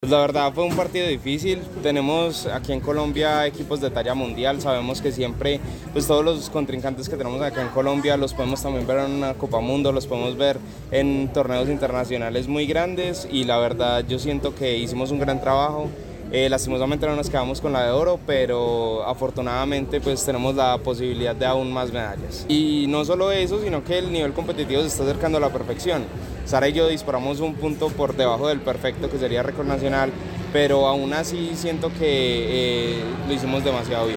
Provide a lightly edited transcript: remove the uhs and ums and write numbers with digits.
Pues la verdad fue un partido difícil. Tenemos aquí en Colombia equipos de talla mundial. Sabemos que siempre, pues todos los contrincantes que tenemos acá en Colombia los podemos también ver en una Copa Mundo, los podemos ver en torneos internacionales muy grandes y la verdad yo siento que hicimos un gran trabajo. Lastimosamente no nos quedamos con la de oro, pero afortunadamente pues tenemos la posibilidad de aún más medallas. Y no solo eso, sino que el nivel competitivo se está acercando a la perfección. Sara y yo disparamos un punto por debajo del perfecto, que sería récord nacional, pero aún así siento que lo hicimos demasiado bien.